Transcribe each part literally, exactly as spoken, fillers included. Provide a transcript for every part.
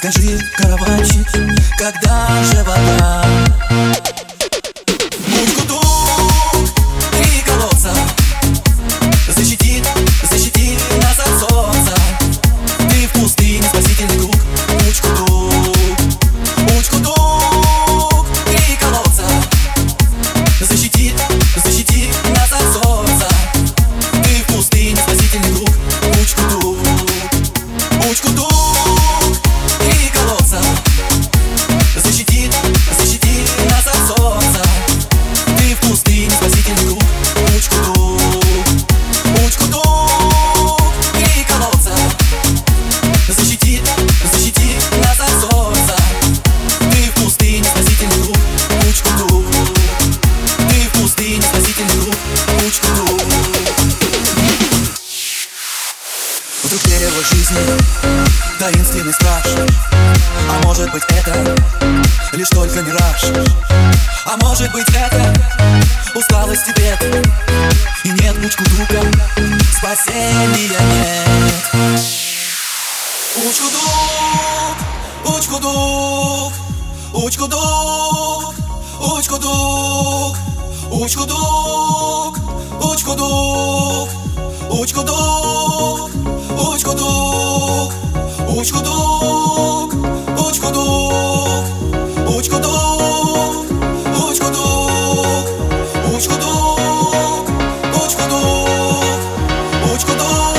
Скажи, караванщик, когда же вода? Уч-ку-дук, три колодца защитит, защитит нас от солнца. Ты в пустыне, спасительный круг. Уч-ку-дук, уч-ку-дук, три колодца защитит, защитит нас от солнца. Ты в пустыне, спасительный круг. Уч-ку-дук, уч-ку-дук, три колодца защитит, защитит нас от солнца. Ты в пустыне, спасительный круг. Уч-ку-дук, уч-ку-дук, три колодца защитит, защитит нас от солнца. Ты в пустыне, спасительный круг. Уч-ку-дук, ты в пустыне, спасительный круг. Уч-ку-дук. Вдруг дерево жизни, таинственный страж. А может быть это лишь только мираж. А может быть это усталость и бед. И нет уч-ку-дука, спасения нет. Уч-ку-дук, уч-ку-дук, уч-ку-дук, уч-ку-дук, уч-ку-дук, уч-ку-дук, уч-ку-дук, уч-ку-дук, уч-ку-дук, уч-ку-дук, уч-ку-дук, уч-ку-дук, уч-ку-дук, уч-ку-дук, уч-ку-дук.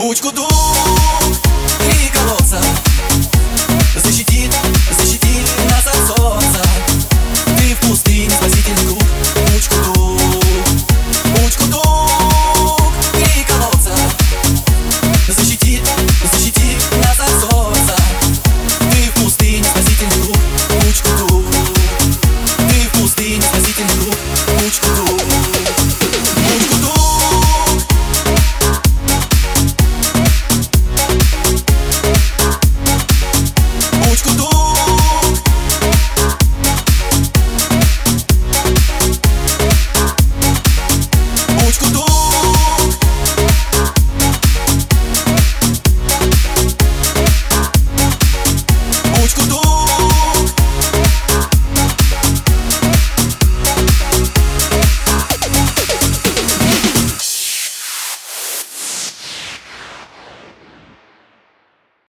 Уч-ку-дук, три колодца защитит, защитит нас